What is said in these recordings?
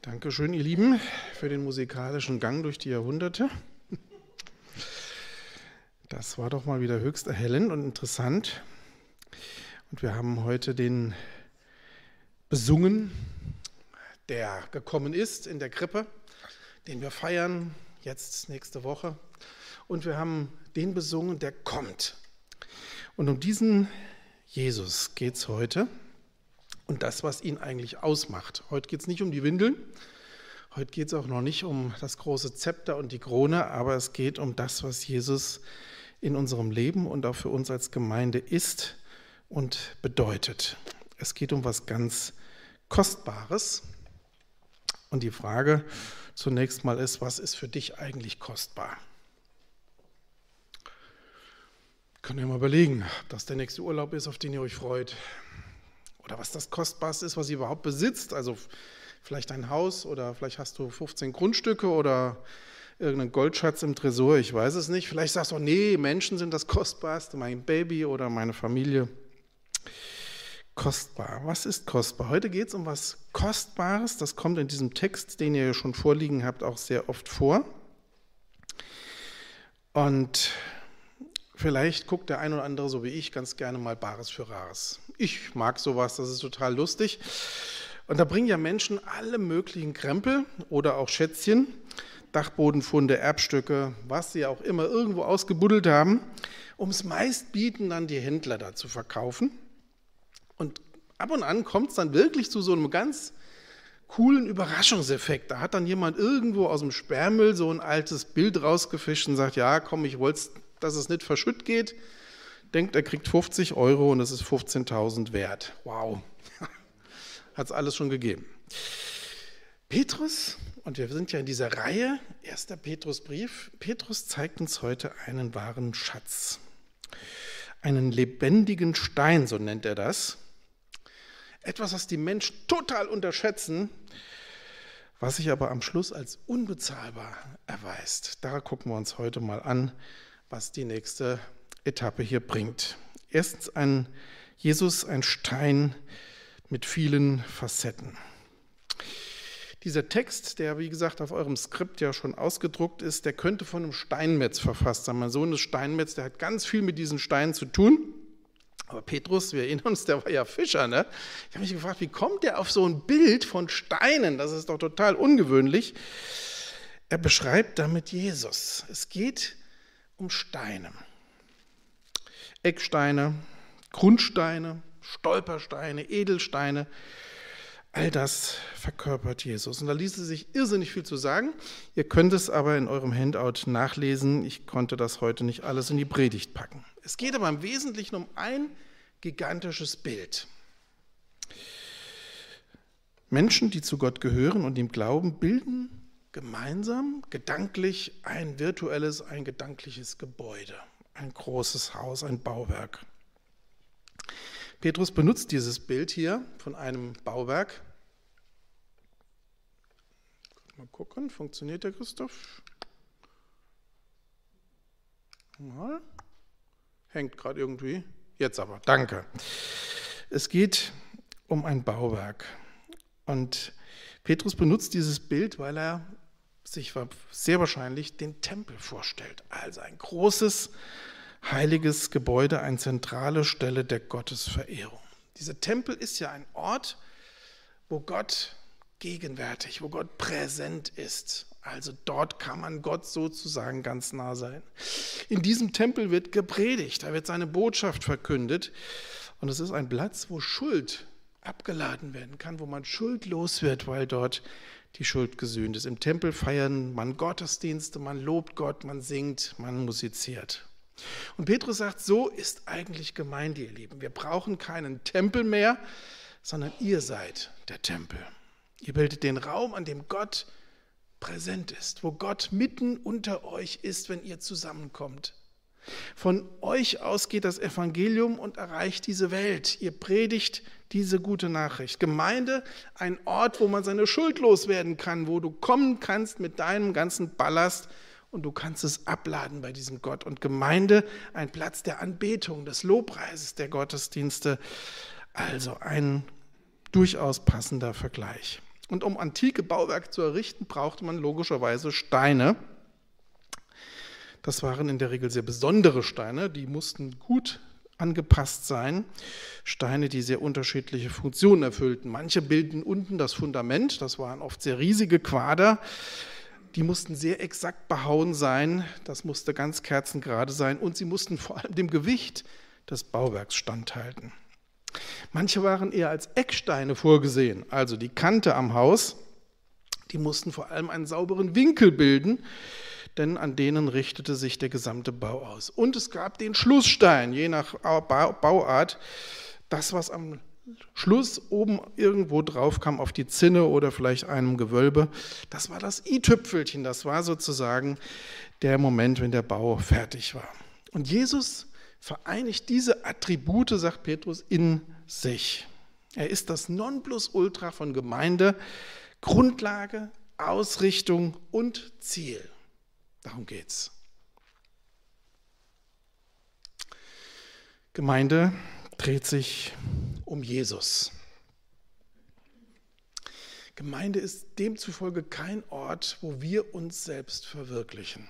Dankeschön, ihr Lieben, für den musikalischen Gang durch die Jahrhunderte. Das war doch mal wieder höchst erhellend und interessant. Und wir haben heute den besungen, der gekommen ist in der Krippe, den wir feiern, jetzt nächste Woche. Und wir haben den besungen, der kommt. Und um diesen Jesus geht es heute. Und das, was ihn eigentlich ausmacht. Heute geht es nicht um die Windeln, heute geht es auch noch nicht um das große Zepter und die Krone, aber es geht um das, was Jesus in unserem Leben und auch für uns als Gemeinde ist und bedeutet. Es geht um was ganz Kostbares. Und die Frage zunächst mal ist, was ist für dich eigentlich kostbar? Könnt ihr mal überlegen, ob das der nächste Urlaub ist, auf den ihr euch freut. Oder was das Kostbarste ist, was ihr überhaupt besitzt. Also vielleicht ein Haus oder vielleicht hast du 15 Grundstücke oder irgendeinen Goldschatz im Tresor, ich weiß es nicht. Vielleicht sagst du, nee, Menschen sind das Kostbarste, mein Baby oder meine Familie. Kostbar, was ist kostbar? Heute geht es um was Kostbares, das kommt in diesem Text, den ihr schon vorliegen habt, auch sehr oft vor. Und vielleicht guckt der ein oder andere, so wie ich, ganz gerne mal Bares für Rares. Ich mag sowas, das ist total lustig. Und da bringen ja Menschen alle möglichen Krempel oder auch Schätzchen, Dachbodenfunde, Erbstücke, was sie auch immer irgendwo ausgebuddelt haben, um es meistbieten dann die Händler da zu verkaufen. Und ab und an kommt es dann wirklich zu so einem ganz coolen Überraschungseffekt. Da hat dann jemand irgendwo aus dem Sperrmüll so ein altes Bild rausgefischt und sagt, ja komm, ich wollte, dass es nicht verschütt geht. Denkt, er kriegt 50 € und es ist 15.000 wert. Wow, hat es alles schon gegeben. Petrus, und wir sind ja in dieser Reihe, 1. Petrusbrief, Petrus zeigt uns heute einen wahren Schatz. Einen lebendigen Stein, so nennt er das. Etwas, was die Menschen total unterschätzen, was sich aber am Schluss als unbezahlbar erweist. Da gucken wir uns heute mal an, was die nächste Etappe hier bringt. Erstens Jesus, ein Stein mit vielen Facetten. Dieser Text, der wie gesagt auf eurem Skript ja schon ausgedruckt ist, der könnte von einem Steinmetz verfasst sein. Mein Sohn ist Steinmetz, der hat ganz viel mit diesen Steinen zu tun. Aber Petrus, wir erinnern uns, der war ja Fischer, ne? Ich habe mich gefragt, wie kommt der auf so ein Bild von Steinen? Das ist doch total ungewöhnlich. Er beschreibt damit Jesus. Es geht um Steine. Ecksteine, Grundsteine, Stolpersteine, Edelsteine, all das verkörpert Jesus. Und da ließe sich irrsinnig viel zu sagen. Ihr könnt es aber in eurem Handout nachlesen. Ich konnte das heute nicht alles in die Predigt packen. Es geht aber im Wesentlichen um ein gigantisches Bild. Menschen, die zu Gott gehören und ihm glauben, bilden gemeinsam, gedanklich ein virtuelles, ein gedankliches Gebäude. Ein großes Haus, ein Bauwerk. Petrus benutzt dieses Bild hier von einem Bauwerk. Mal gucken, funktioniert der, Christoph? Mal. Hängt gerade irgendwie. Jetzt aber, danke. Es geht um ein Bauwerk. Und Petrus benutzt dieses Bild, weil er sich sehr wahrscheinlich den Tempel vorstellt. Also ein großes, heiliges Gebäude, eine zentrale Stelle der Gottesverehrung. Dieser Tempel ist ja ein Ort, wo Gott gegenwärtig, wo Gott präsent ist. Also dort kann man Gott sozusagen ganz nah sein. In diesem Tempel wird gepredigt, da wird seine Botschaft verkündet. Und es ist ein Platz, wo Schuld abgeladen werden kann, wo man schuldlos wird, weil dort die Schuld gesühnt ist. Im Tempel feiern man Gottesdienste, man lobt Gott, man singt, man musiziert. Und Petrus sagt, so ist eigentlich Gemeinde, ihr Lieben. Wir brauchen keinen Tempel mehr, sondern ihr seid der Tempel. Ihr bildet den Raum, an dem Gott präsent ist, wo Gott mitten unter euch ist, wenn ihr zusammenkommt. Von euch aus geht das Evangelium und erreicht diese Welt. Ihr predigt diese gute Nachricht. Gemeinde, ein Ort, wo man seine Schuld loswerden kann, wo du kommen kannst mit deinem ganzen Ballast und du kannst es abladen bei diesem Gott. Und Gemeinde, ein Platz der Anbetung, des Lobpreises, der Gottesdienste. Also ein durchaus passender Vergleich. Und um antike Bauwerke zu errichten, brauchte man logischerweise Steine. Das waren in der Regel sehr besondere Steine, die mussten gut angepasst sein. Steine, die sehr unterschiedliche Funktionen erfüllten. Manche bilden unten das Fundament, das waren oft sehr riesige Quader. Die mussten sehr exakt behauen sein, das musste ganz kerzengerade sein und sie mussten vor allem dem Gewicht des Bauwerks standhalten. Manche waren eher als Ecksteine vorgesehen, also die Kante am Haus, die mussten vor allem einen sauberen Winkel bilden, denn an denen richtete sich der gesamte Bau aus. Und es gab den Schlussstein, je nach Bauart, das, was am Schluss oben irgendwo drauf kam auf die Zinne oder vielleicht einem Gewölbe, das war das i-Tüpfelchen, das war sozusagen der Moment, wenn der Bau fertig war. Und Jesus vereinigt diese Attribute, sagt Petrus, in sich. Er ist das Nonplusultra von Gemeinde, Grundlage, Ausrichtung und Ziel. Darum geht's. Gemeinde dreht sich um Jesus. Gemeinde ist demzufolge kein Ort, wo wir uns selbst verwirklichen.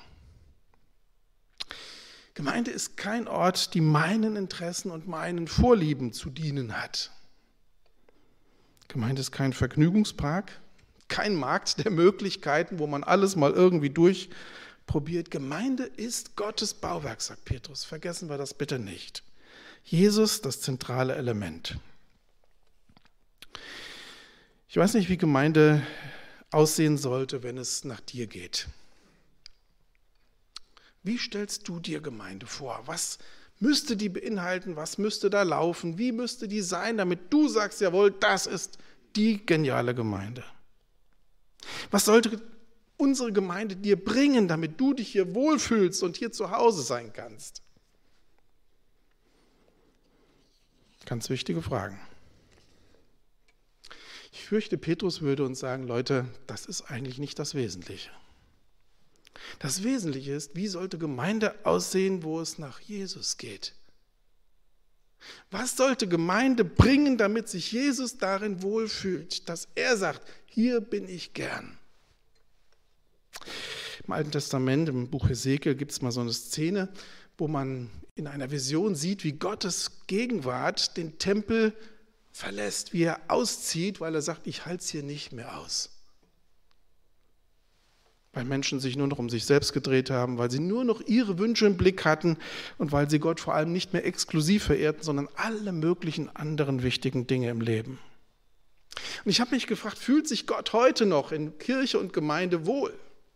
Gemeinde ist kein Ort, die meinen Interessen und meinen Vorlieben zu dienen hat. Gemeinde ist kein Vergnügungspark, kein Markt der Möglichkeiten, wo man alles mal irgendwie durchprobiert. Gemeinde ist Gottes Bauwerk, sagt Petrus. Vergessen wir das bitte nicht. Jesus, das zentrale Element. Ich weiß nicht, wie Gemeinde aussehen sollte, wenn es nach dir geht. Wie stellst du dir Gemeinde vor? Was müsste die beinhalten? Was müsste da laufen? Wie müsste die sein, damit du sagst, jawohl, das ist die geniale Gemeinde? Was sollte unsere Gemeinde dir bringen, damit du dich hier wohlfühlst und hier zu Hause sein kannst? Ganz wichtige Fragen. Ich fürchte, Petrus würde uns sagen, Leute, das ist eigentlich nicht das Wesentliche. Das Wesentliche ist, wie sollte Gemeinde aussehen, wo es nach Jesus geht? Was sollte Gemeinde bringen, damit sich Jesus darin wohlfühlt, dass er sagt, hier bin ich gern? Im Alten Testament, im Buch Hesekiel, gibt es mal so eine Szene, wo man in einer Vision sieht, wie Gottes Gegenwart den Tempel verlässt, wie er auszieht, weil er sagt, ich halte es hier nicht mehr aus. Weil Menschen sich nur noch um sich selbst gedreht haben, weil sie nur noch ihre Wünsche im Blick hatten und weil sie Gott vor allem nicht mehr exklusiv verehrten, sondern alle möglichen anderen wichtigen Dinge im Leben. Und ich habe mich gefragt, fühlt sich Gott heute noch in Kirche und Gemeinde wohl?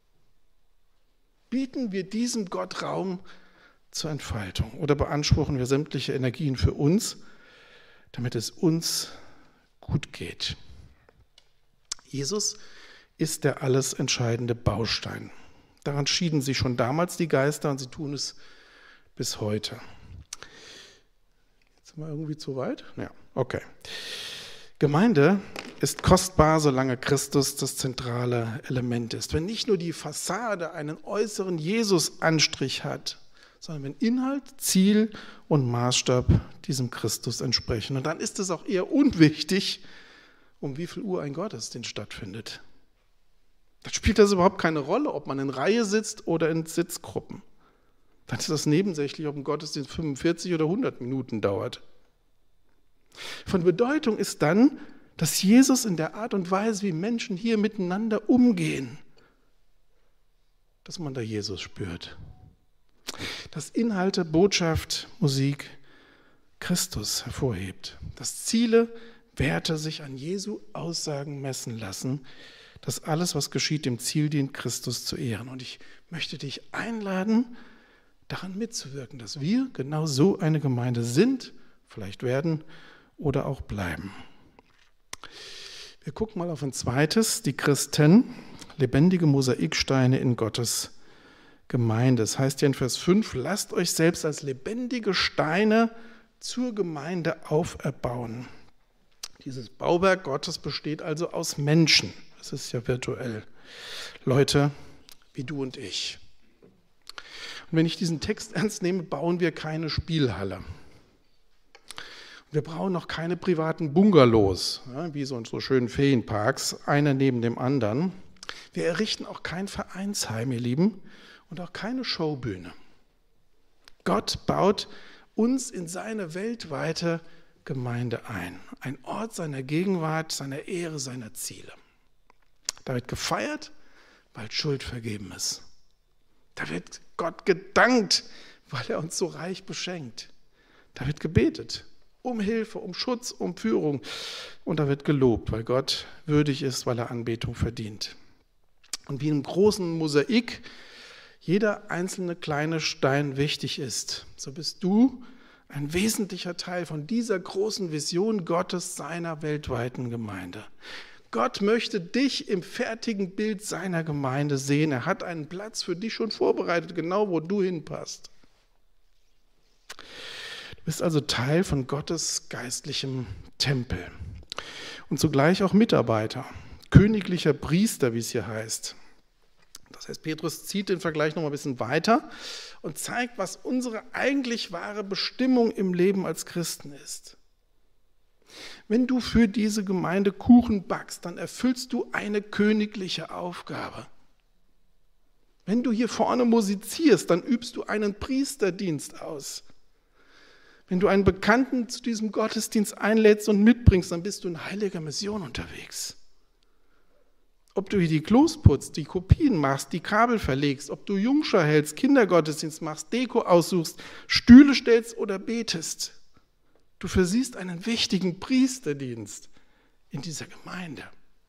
Bieten wir diesem Gott Raum zur Entfaltung oder beanspruchen wir sämtliche Energien für uns, damit es uns gut geht? Jesus ist der alles entscheidende Baustein. Daran schieden sich schon damals die Geister und sie tun es bis heute. Jetzt sind wir irgendwie zu weit? Ja, okay. Gemeinde ist kostbar, solange Christus das zentrale Element ist. Wenn nicht nur die Fassade einen äußeren Jesus-Anstrich hat, sondern wenn Inhalt, Ziel und Maßstab diesem Christus entsprechen. Und dann ist es auch eher unwichtig, um wie viel Uhr ein Gottesdienst stattfindet. Dann spielt das überhaupt keine Rolle, ob man in Reihe sitzt oder in Sitzgruppen. Dann ist das nebensächlich, ob ein Gottesdienst 45 oder 100 Minuten dauert. Von Bedeutung ist dann, dass Jesus in der Art und Weise, wie Menschen hier miteinander umgehen, dass man da Jesus spürt. Dass Inhalte, Botschaft, Musik Christus hervorhebt. Dass Ziele, Werte sich an Jesu Aussagen messen lassen, dass alles, was geschieht, dem Ziel dient, Christus zu ehren. Und ich möchte dich einladen, daran mitzuwirken, dass wir genau so eine Gemeinde sind, vielleicht werden oder auch bleiben. Wir gucken mal auf ein zweites, die Christen, lebendige Mosaiksteine in Gottes Gemeinde. Es heißt ja in Vers 5, lasst euch selbst als lebendige Steine zur Gemeinde auferbauen. Dieses Bauwerk Gottes besteht also aus Menschen. Es ist ja virtuell. Leute wie du und ich. Und wenn ich diesen Text ernst nehme, bauen wir keine Spielhalle. Wir brauchen noch keine privaten Bungalows, ja, wie so in so schönen Ferienparks, einer neben dem anderen. Wir errichten auch kein Vereinsheim, ihr Lieben, und auch keine Showbühne. Gott baut uns in seine weltweite Gemeinde ein Ort seiner Gegenwart, seiner Ehre, seiner Ziele. Da wird gefeiert, weil Schuld vergeben ist. Da wird Gott gedankt, weil er uns so reich beschenkt. Da wird gebetet um Hilfe, um Schutz, um Führung. Und da wird gelobt, weil Gott würdig ist, weil er Anbetung verdient. Und wie in einem großen Mosaik jeder einzelne kleine Stein wichtig ist, so bist du ein wesentlicher Teil von dieser großen Vision Gottes, seiner weltweiten Gemeinde. Gott möchte dich im fertigen Bild seiner Gemeinde sehen. Er hat einen Platz für dich schon vorbereitet, genau wo du hinpasst. Du bist also Teil von Gottes geistlichem Tempel und zugleich auch Mitarbeiter, königlicher Priester, wie es hier heißt. Das heißt, Petrus zieht den Vergleich noch mal ein bisschen weiter und zeigt, was unsere eigentlich wahre Bestimmung im Leben als Christen ist. Wenn du für diese Gemeinde Kuchen backst, dann erfüllst du eine königliche Aufgabe. Wenn du hier vorne musizierst, dann übst du einen Priesterdienst aus. Wenn du einen Bekannten zu diesem Gottesdienst einlädst und mitbringst, dann bist du in heiliger Mission unterwegs. Ob du hier die Klos putzt, die Kopien machst, die Kabel verlegst, ob du Jungschar hältst, Kindergottesdienst machst, Deko aussuchst, Stühle stellst oder betest. Du versiehst einen wichtigen Priesterdienst in dieser Gemeinde.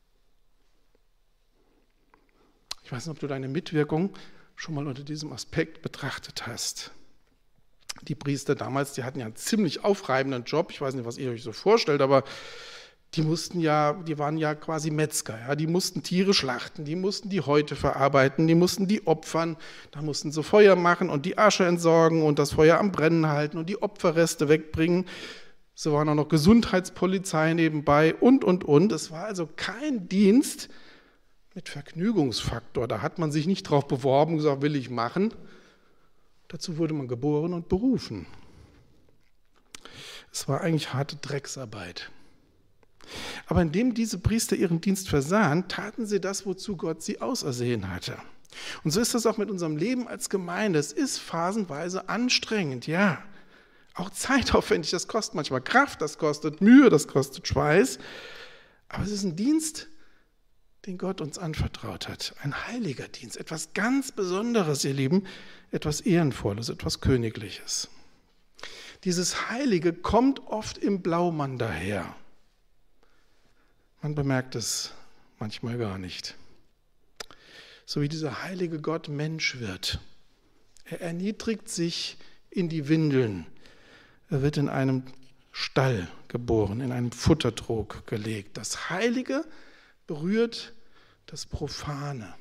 Ich weiß nicht, ob du deine Mitwirkung schon mal unter diesem Aspekt betrachtet hast. Die Priester damals, die hatten ja einen ziemlich aufreibenden Job. Ich weiß nicht, was ihr euch so vorstellt, aber die waren ja quasi Metzger. Ja? Die mussten Tiere schlachten, die mussten die Häute verarbeiten, die mussten die opfern, da mussten sie Feuer machen und die Asche entsorgen und das Feuer am Brennen halten und die Opferreste wegbringen. So waren auch noch Gesundheitspolizei nebenbei und. Es war also kein Dienst mit Vergnügungsfaktor. Da hat man sich nicht drauf beworben und gesagt, will ich machen. Dazu wurde man geboren und berufen. Es war eigentlich harte Drecksarbeit. Aber indem diese Priester ihren Dienst versahen, taten sie das, wozu Gott sie ausersehen hatte. Und so ist das auch mit unserem Leben als Gemeinde. Es ist phasenweise anstrengend, ja. Auch zeitaufwendig, das kostet manchmal Kraft, das kostet Mühe, das kostet Schweiß. Aber es ist ein Dienst, den Gott uns anvertraut hat. Ein heiliger Dienst, etwas ganz Besonderes, ihr Lieben, etwas Ehrenvolles, etwas Königliches. Dieses Heilige kommt oft im Blaumann daher. Man bemerkt es manchmal gar nicht. So wie dieser heilige Gott Mensch wird. Er erniedrigt sich in die Windeln. Er wird in einem Stall geboren, in einem Futtertrog gelegt. Das Heilige berührt das Profane.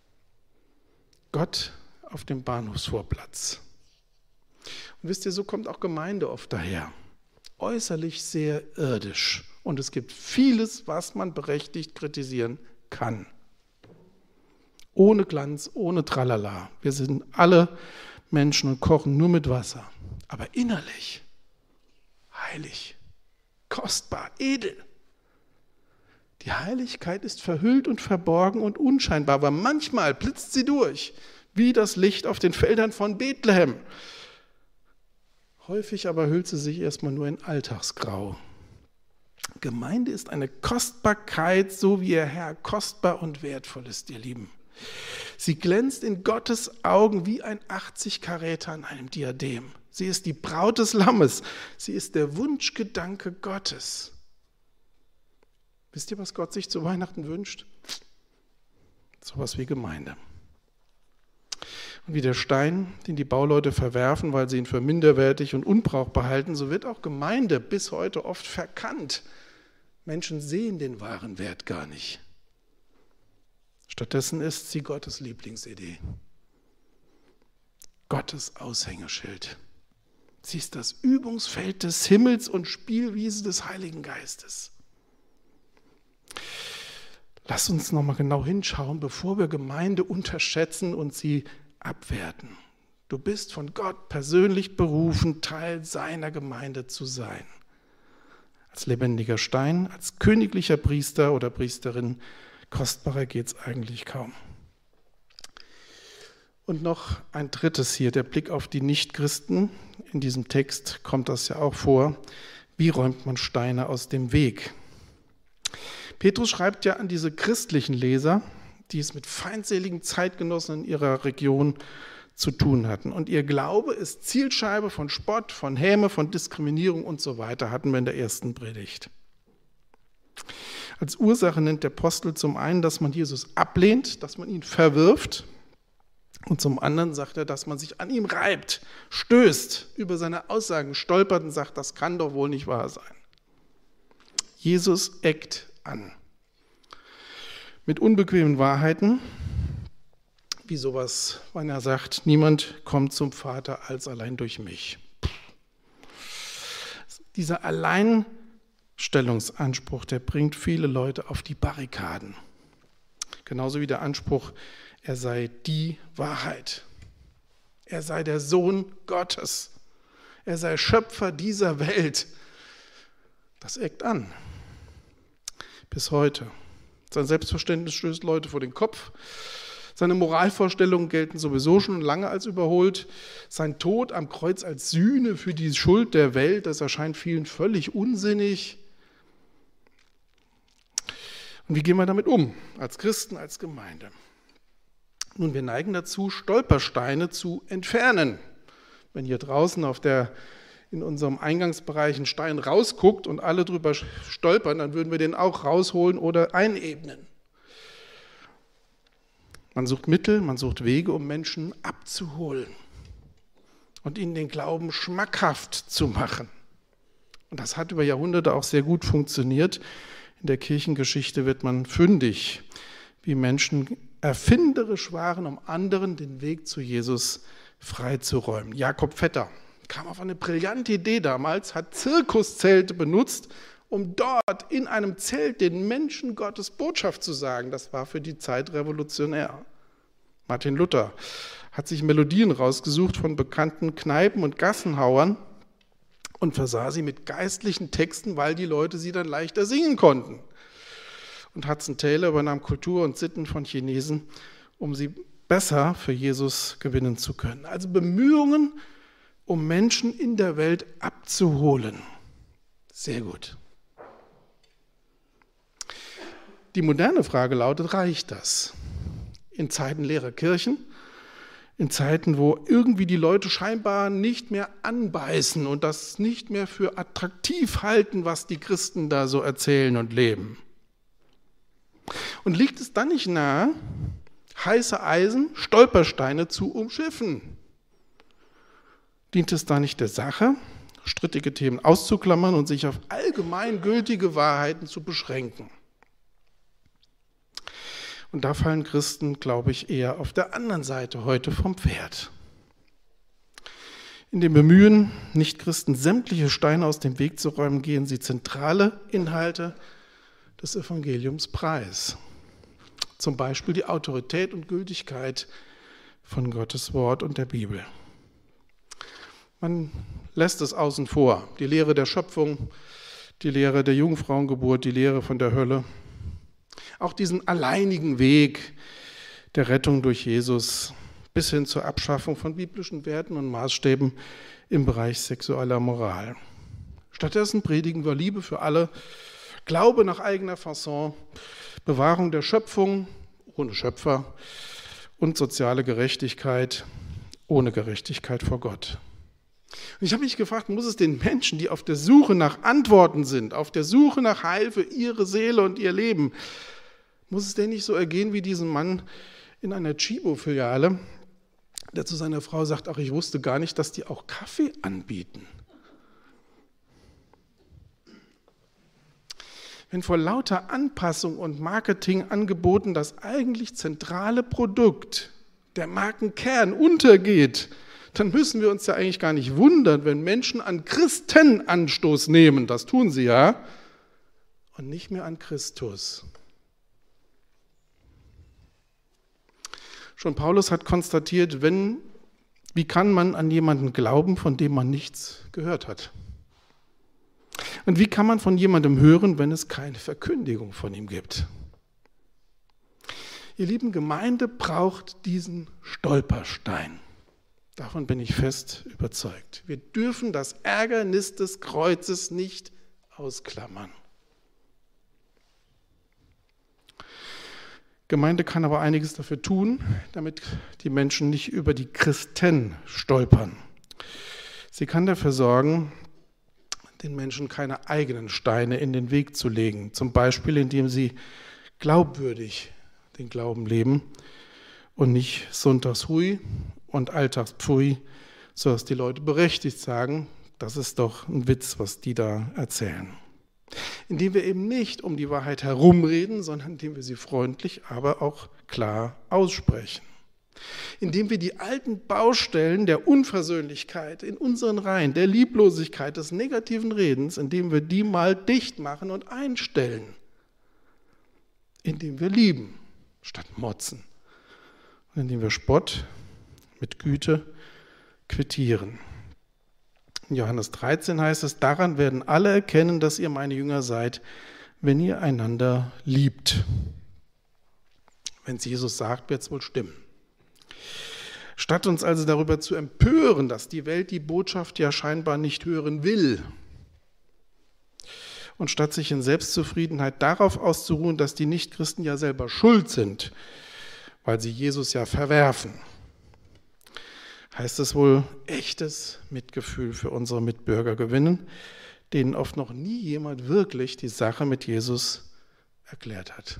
Gott auf dem Bahnhofsvorplatz. Und wisst ihr, so kommt auch Gemeinde oft daher. Äußerlich sehr irdisch. Und es gibt vieles, was man berechtigt kritisieren kann. Ohne Glanz, ohne Tralala. Wir sind alle Menschen und kochen nur mit Wasser. Aber innerlich heilig, kostbar, edel. Die Heiligkeit ist verhüllt und verborgen und unscheinbar, aber manchmal blitzt sie durch, wie das Licht auf den Feldern von Bethlehem. Häufig aber hüllt sie sich erstmal nur in Alltagsgrau. Gemeinde ist eine Kostbarkeit, so wie ihr Herr kostbar und wertvoll ist, ihr Lieben. Sie glänzt in Gottes Augen wie ein 80-Karäter an einem Diadem. Sie ist die Braut des Lammes. Sie ist der Wunschgedanke Gottes. Wisst ihr, was Gott sich zu Weihnachten wünscht? Sowas wie Gemeinde. Und wie der Stein, den die Bauleute verwerfen, weil sie ihn für minderwertig und unbrauchbar halten, so wird auch Gemeinde bis heute oft verkannt. Menschen sehen den wahren Wert gar nicht. Stattdessen ist sie Gottes Lieblingsidee. Gottes Aushängeschild. Sie ist das Übungsfeld des Himmels und Spielwiese des Heiligen Geistes. Lass uns nochmal genau hinschauen, bevor wir Gemeinde unterschätzen und sie abwerten. Du bist von Gott persönlich berufen, Teil seiner Gemeinde zu sein. als lebendiger Stein, als königlicher Priester oder Priesterin. Kostbarer geht es eigentlich kaum. Und noch ein drittes hier, der Blick auf die Nichtchristen. In diesem Text kommt das ja auch vor. Wie räumt man Steine aus dem Weg? Petrus schreibt ja an diese christlichen Leser, die es mit feindseligen Zeitgenossen in ihrer Region zu tun hatten. Und ihr Glaube ist Zielscheibe von Spott, von Häme, von Diskriminierung und so weiter, hatten wir in der ersten Predigt. Als Ursache nennt der Apostel zum einen, dass man Jesus ablehnt, dass man ihn verwirft. Und zum anderen sagt er, dass man sich an ihm reibt, stößt, über seine Aussagen stolpert und sagt, das kann doch wohl nicht wahr sein. Jesus eckt an. Mit unbequemen Wahrheiten, wie sowas, wenn er sagt, niemand kommt zum Vater als allein durch mich. Dieser Alleinstellungsanspruch, der bringt viele Leute auf die Barrikaden. Genauso wie der Anspruch, er sei die Wahrheit. Er sei der Sohn Gottes. Er sei Schöpfer dieser Welt. Das eckt an. Bis heute. Sein Selbstverständnis stößt Leute vor den Kopf. Seine Moralvorstellungen gelten sowieso schon lange als überholt. Sein Tod am Kreuz als Sühne für die Schuld der Welt, das erscheint vielen völlig unsinnig. Und wie gehen wir damit um, als Christen, als Gemeinde? Nun, wir neigen dazu, Stolpersteine zu entfernen. Wenn hier draußen in unserem Eingangsbereich ein Stein rausguckt und alle drüber stolpern, dann würden wir den auch rausholen oder einebnen. Man sucht Mittel, man sucht Wege, um Menschen abzuholen und ihnen den Glauben schmackhaft zu machen. Und das hat über Jahrhunderte auch sehr gut funktioniert. In der Kirchengeschichte wird man fündig, wie Menschen erfinderisch waren, um anderen den Weg zu Jesus freizuräumen. Jakob Vetter kam auf eine brillante Idee damals, hat Zirkuszelte benutzt, um dort in einem Zelt den Menschen Gottes Botschaft zu sagen. Das war für die Zeit revolutionär. Martin Luther hat sich Melodien rausgesucht von bekannten Kneipen- und Gassenhauern und versah sie mit geistlichen Texten, weil die Leute sie dann leichter singen konnten. Und Hudson Taylor übernahm Kultur und Sitten von Chinesen, um sie besser für Jesus gewinnen zu können. Also Bemühungen, um Menschen in der Welt abzuholen. Sehr gut. Die moderne Frage lautet, reicht das? In Zeiten leerer Kirchen, in Zeiten, wo irgendwie die Leute scheinbar nicht mehr anbeißen und das nicht mehr für attraktiv halten, was die Christen da so erzählen und leben. Und liegt es dann nicht nahe, heiße Eisen, Stolpersteine zu umschiffen? Dient es da nicht der Sache, strittige Themen auszuklammern und sich auf allgemeingültige Wahrheiten zu beschränken? Und da fallen Christen, glaube ich, eher auf der anderen Seite heute vom Pferd. In dem Bemühen, Nichtchristen sämtliche Steine aus dem Weg zu räumen, gehen sie zentrale Inhalte des Evangeliums preis. Zum Beispiel die Autorität und Gültigkeit von Gottes Wort und der Bibel. Man lässt es außen vor. Die Lehre der Schöpfung, die Lehre der Jungfrauengeburt, die Lehre von der Hölle. Auch diesen alleinigen Weg der Rettung durch Jesus bis hin zur Abschaffung von biblischen Werten und Maßstäben im Bereich sexueller Moral. Stattdessen predigen wir Liebe für alle, Glaube nach eigener Fasson, Bewahrung der Schöpfung ohne Schöpfer und soziale Gerechtigkeit ohne Gerechtigkeit vor Gott. Und ich habe mich gefragt, muss es den Menschen, die auf der Suche nach Antworten sind, auf der Suche nach Heil für ihre Seele und ihr Leben, muss es denen nicht so ergehen wie diesem Mann in einer Chibo-Filiale, der zu seiner Frau sagt, ach, ich wusste gar nicht, dass die auch Kaffee anbieten. Wenn vor lauter Anpassung und Marketingangeboten das eigentlich zentrale Produkt, der Markenkern, untergeht, dann müssen wir uns ja eigentlich gar nicht wundern, wenn Menschen an Christen Anstoß nehmen, das tun sie ja, und nicht mehr an Christus. Schon Paulus hat konstatiert, wie kann man an jemanden glauben, von dem man nichts gehört hat? Und wie kann man von jemandem hören, wenn es keine Verkündigung von ihm gibt? Ihr lieben, Gemeinde braucht diesen Stolperstein. Davon bin ich fest überzeugt. Wir dürfen das Ärgernis des Kreuzes nicht ausklammern. Gemeinde kann aber einiges dafür tun, damit die Menschen nicht über die Christen stolpern. Sie kann dafür sorgen, den Menschen keine eigenen Steine in den Weg zu legen. Zum Beispiel, indem sie glaubwürdig den Glauben leben und nicht Sonntagshui und Alltagspfui, sodass die Leute berechtigt sagen, das ist doch ein Witz, was die da erzählen. Indem wir eben nicht um die Wahrheit herumreden, sondern indem wir sie freundlich, aber auch klar aussprechen. Indem wir die alten Baustellen der Unversöhnlichkeit in unseren Reihen, der Lieblosigkeit, des negativen Redens, indem wir die mal dicht machen und einstellen. Indem wir lieben, statt motzen. Und indem wir Spott mit Güte quittieren. In Johannes 13 heißt es, daran werden alle erkennen, dass ihr meine Jünger seid, wenn ihr einander liebt. Wenn es Jesus sagt, wird es wohl stimmen. Statt uns also darüber zu empören, dass die Welt die Botschaft ja scheinbar nicht hören will, und statt sich in Selbstzufriedenheit darauf auszuruhen, dass die Nichtchristen ja selber schuld sind, weil sie Jesus ja verwerfen, heißt es wohl echtes Mitgefühl für unsere Mitbürger gewinnen, denen oft noch nie jemand wirklich die Sache mit Jesus erklärt hat.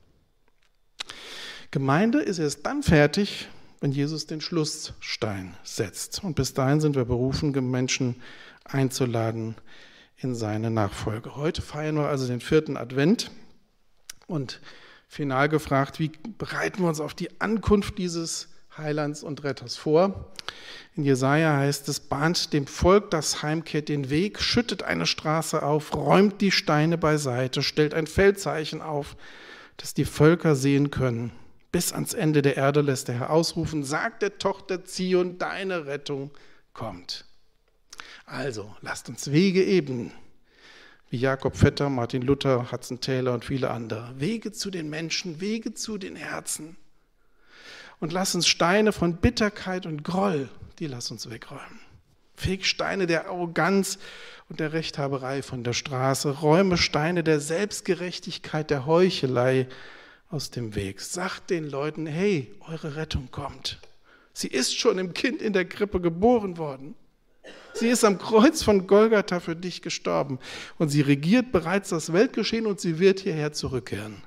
Gemeinde ist erst dann fertig, wenn Jesus den Schlussstein setzt. Und bis dahin sind wir berufen, Menschen einzuladen in seine Nachfolge. Heute feiern wir also den 4. Advent und final gefragt, wie bereiten wir uns auf die Ankunft dieses Heilands und Retters vor? In Jesaja heißt es, bahnt dem Volk, das heimkehrt, den Weg, schüttet eine Straße auf, räumt die Steine beiseite, stellt ein Feldzeichen auf, dass die Völker sehen können. Bis ans Ende der Erde lässt der Herr ausrufen, sagt der Tochter Zion, deine Rettung kommt. Also, lasst uns Wege ebnen, wie Jakob Vetter, Martin Luther, Hudson Taylor und viele andere. Wege zu den Menschen, Wege zu den Herzen. Und lass uns Steine von Bitterkeit und Groll, die lass uns wegräumen. Feg Steine der Arroganz und der Rechthaberei von der Straße. Räume Steine der Selbstgerechtigkeit, der Heuchelei aus dem Weg. Sagt den Leuten, hey, eure Rettung kommt. Sie ist schon im Kind in der Krippe geboren worden. Sie ist am Kreuz von Golgatha für dich gestorben. Und sie regiert bereits das Weltgeschehen und sie wird hierher zurückkehren.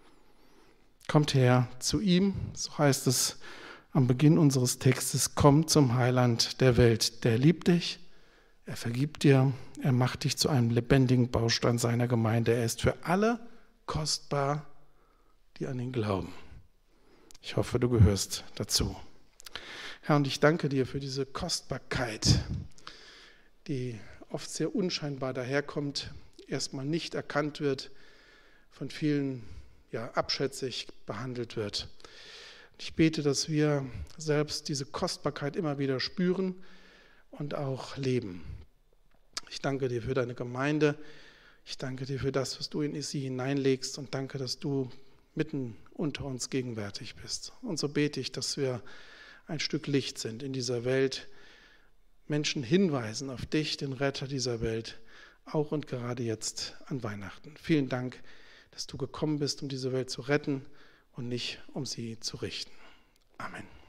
Kommt her zu ihm, so heißt es am Beginn unseres Textes, kommt zum Heiland der Welt. Der liebt dich, er vergibt dir, er macht dich zu einem lebendigen Baustein seiner Gemeinde. Er ist für alle kostbar, die an ihn glauben. Ich hoffe, du gehörst dazu. Herr, und ich danke dir für diese Kostbarkeit, die oft sehr unscheinbar daherkommt, erstmal nicht erkannt wird, von vielen abschätzig behandelt wird. Ich bete, dass wir selbst diese Kostbarkeit immer wieder spüren und auch leben. Ich danke dir für deine Gemeinde. Ich danke dir für das, was du in sie hineinlegst und danke, dass du mitten unter uns gegenwärtig bist. Und so bete ich, dass wir ein Stück Licht sind in dieser Welt, Menschen hinweisen auf dich, den Retter dieser Welt, auch und gerade jetzt an Weihnachten. Vielen Dank, dass du gekommen bist, um diese Welt zu retten und nicht um sie zu richten. Amen.